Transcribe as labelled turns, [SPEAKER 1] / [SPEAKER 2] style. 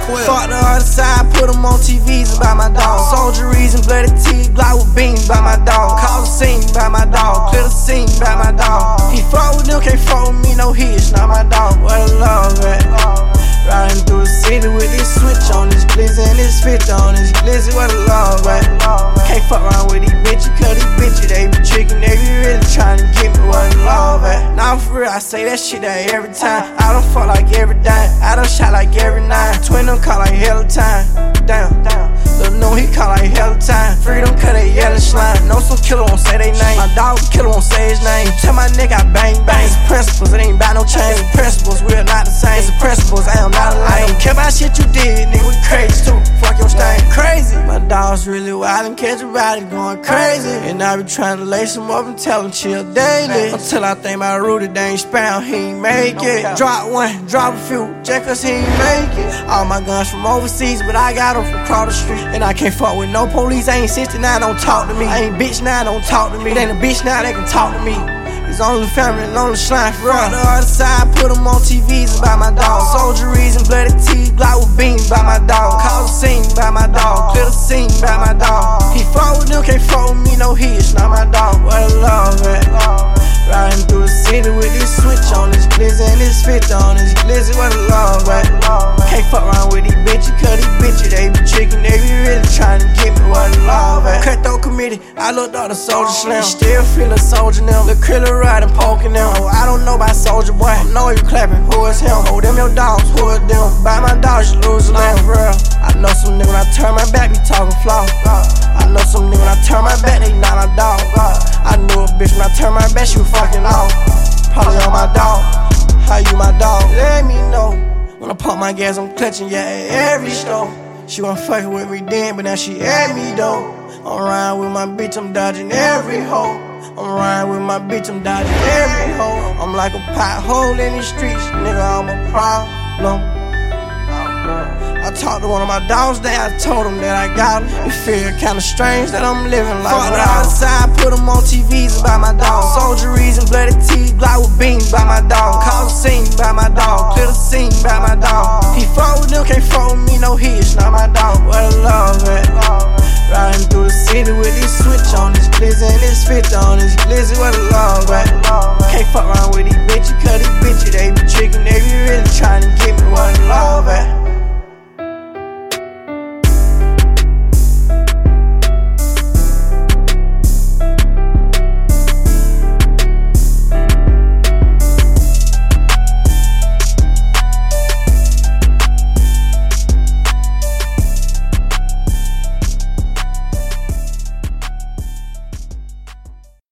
[SPEAKER 1] Fuck the other side, put them on TVs about my dog. Soldieries and bloody teeth, block with beans by my dog. Cause a scene by my dog, clear the scene by my dog. He fuck with them, can't fuck with me, no hitch, not my dog. Where the love at? Riding through the city with this switch on, this glizzy and this fit on, this glizzy, where the love at? Can't fuck around with these bitches, cause these bitches, they be tricking, they be really trying to get me where the love at. Now for real, I say that shit that every time. I don't fuck like every dime, I don't shot like every nine. Twin them call like hell of time, damn. Lil' no, he call like hell of time. Freedom cut that yellow slime. Know some killer won't say they name. My dog killer won't say his name. Tell my nigga I bang bang. It's principles, it ain't about no change. It's principles, we are not the same. It's principles, I am not a lame. I don't care about shit you did, nigga, we crazy too. Fuck your stain, crazy. My dog's really wild and catch a body going crazy. And I be trying to lace him up and tell him chill daily. Until I think my Rudy, they ain't spam, he ain't make it. Drop one, drop a few, just cause he ain't make it. All my guns from overseas, but I got them from across the street. And I can't fuck with no police, I ain't 69, don't talk to me. I ain't bitch now, don't talk to me. It ain't a bitch now, they can talk to me. It's only family and only slime for real. The other side, put them on TVs about my dog. Soldieries and bloody teeth, block with beans by my dog. Cause a scene by my dog, clear the scene by my dog. He fuck with them, can't fuck with me, no hitch, not my dog. Where the love at? Riding through the city with this switch on, this glizzy and this fit on, this glizzy, where the love at? Can't fuck around with these bitches, cause these bitches, they be tricking, they be really trying to get me where the love at. Cutthroat committee, I looked up the Soldier Slim. Still feeling soldier now, the killer riding, poking them. Oh, I don't know about Soldier Boy, I know you clapping, who is him? Oh, them your dogs, who is them? Buy my dogs, you lose a limb, real. I know some nigga when I turn my back, be talking flaw. I know some nigga when I turn my back, they not my dog. I knew a bitch when I turn my back, she was fucking off. Probably on my dog, how you my dog? Let me know. When I pump my gas, I'm clutching, yeah, at every store. She wasn't fucking with me then, but now she at me though. I'm riding with my bitch, I'm dodging every hoe. I'm riding with my bitch, I'm dodging every hoe. I'm like a pothole in these streets, nigga, I'm a problem. I talked to one of my dogs there, I told him that I got him. It feel kinda strange that I'm living like fuck the other side, put them on TVs about my dog. Soldieries and bloody teeth, block with beans by my dog. Cause a scene by my dog, clear the scene by my dog. He fuck with them, can't fuck with me, no hitch, not my dog. Where the love at? Riding through the city with this switch on, this glizzy and this fit on, this glizzy, where the love at? Can't fuck around with these bitches, cause these bitches, they be tricking, they be really trying to get me where the love at.